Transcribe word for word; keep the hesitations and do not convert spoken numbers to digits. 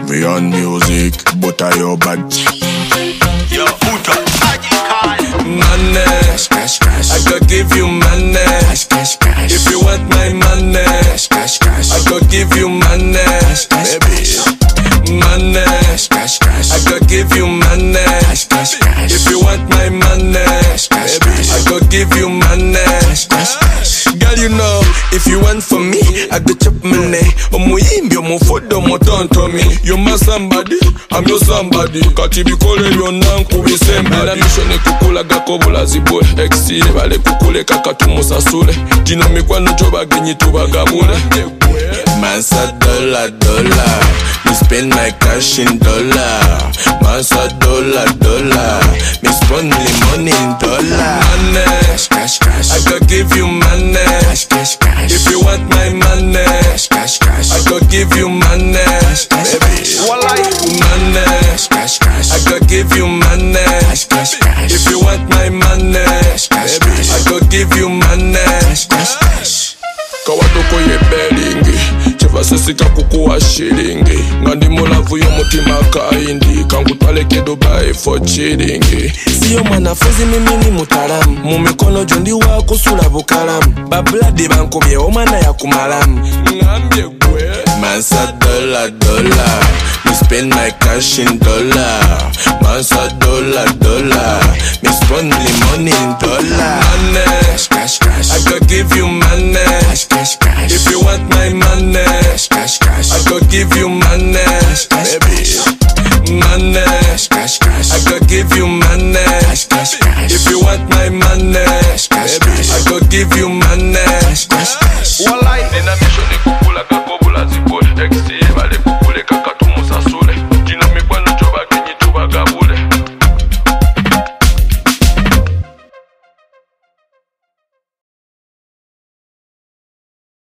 Me on music, but I your bad. Yo, Uta, money, cash, cash, cash. I could give you money, cash, cash, cash. If you want my money, cash, cash, cash. I could give you money, cash, cash, baby. Money, cash, cash, cash. I could give you money, cash, cash, cash. If you want my money, cash, cash, cash. I could give you money, cash, cash, cash. Girl, you know, if you want for me, I could chop money. Omuyimbi, omufudo, omutonto me. You my somebody, I'm your somebody. Kati bikole byonna nkubisembe. Na mission ekukula gakobula zibule. Exile bale kukule kakatu musasule. Tino mikwano tobagenyi tubagabule. Mansa dollar, dollar. Me spend my cash in dollar. Mansa dollar, dollar. Me spend my money in dollar. Money, cash, cash, cash. I could give you money, cash, cash, cash. If you want my money, cash, cash, cash. I could give you money, cash, cash, baby. Money, cash, cash, cash. I could give you money, cash, cash, cash. If you want my money, cash, cash, cash. I could give you money, cash, cash, cash. Kawatoko ye belingi chevasesika kukuwa shilingi ngandi mulavu y'omutima kaindi kankutwaleke Dubai for chilling. Siyo mwanafunzi mimi ni mutaalamu mu mikono gyo ndi wakusula bukalamu babuladi bankubye omwana yakumalamu ngambye gwe mansa dollar dollar. Me spend my cash in dollar. Mansa dollar dollar. Me spend my money in dollar. Money, cash, cash, cash. I could give you money, cash, cash, cash. If you want my money, cash, cash, cash. I could give you money, cash, cash, baby. Money, cash, cash, cash. I could give you money, cash, cash, cash. If you want my money, cash, cash, cash. I could give you